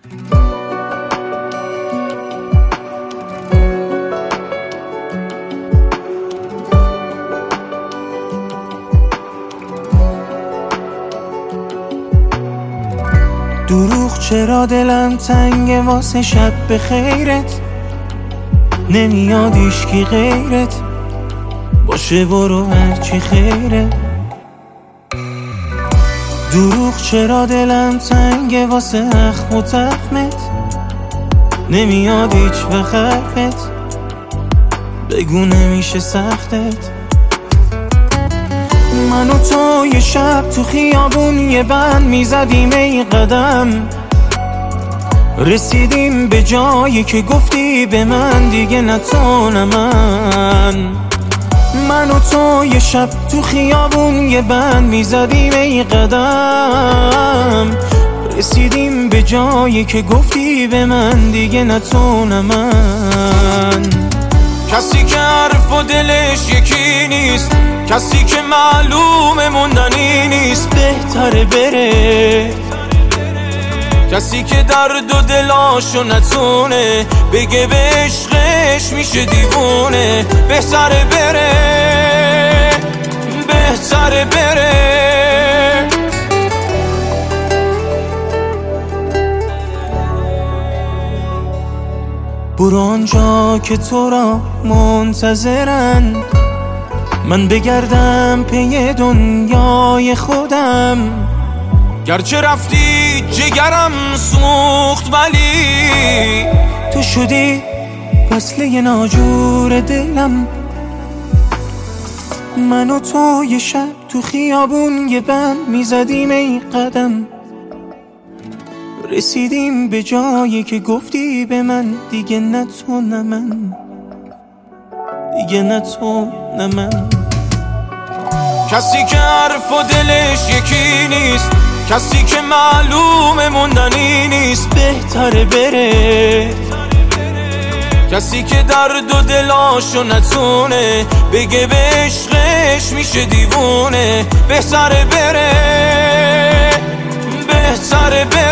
دروغ چرا دلم تنگه واسه شب به خیرت، نمیاد ایشکی غیرت باشه، برو هرچی خیره. دروغ چرا دلم تنگه واسه اخم و تخمت، نمیاد هیچ وقت حرفت، بگو نمیشه سختت. من و تو یه شب تو خیابون یه بند میزدیم ای قدم، رسیدیم به جایی که گفتی به من دیگه نه تو نه من و تو یه شب تو خیابون یه بند میزدیم ای قدم، رسیدیم به جایی که گفتی به من دیگه نه تو نه من. کسی که حرف و دلش یکی نیست، کسی که معلوم موندنی نیست، بهتره بره. کسی که درد و دلاشو نتونه بگه به عشقش میشه دیوونه، بهتره بره، بهتره بره. برو آنجا که تو را منتظرن، من بگردم پی دنیای خودم. گرچه رفتی جگرم سوخت ولی تو شدی وصله ناجور دلم. من و تو یه شب تو خیابون یه بند میزدیم ای قدم، رسیدیم به جایی که گفتی به من دیگه نه تو نه من، دیگه نه تو نه من. کسی که حرف و دلش یکی نیست، کسی که معلوم موندنی نیست، بهتره بره. کسی که درد و دلاشو نتونه بگه به عشقش میشه دیوونه، بهتره بره، بهتره بره.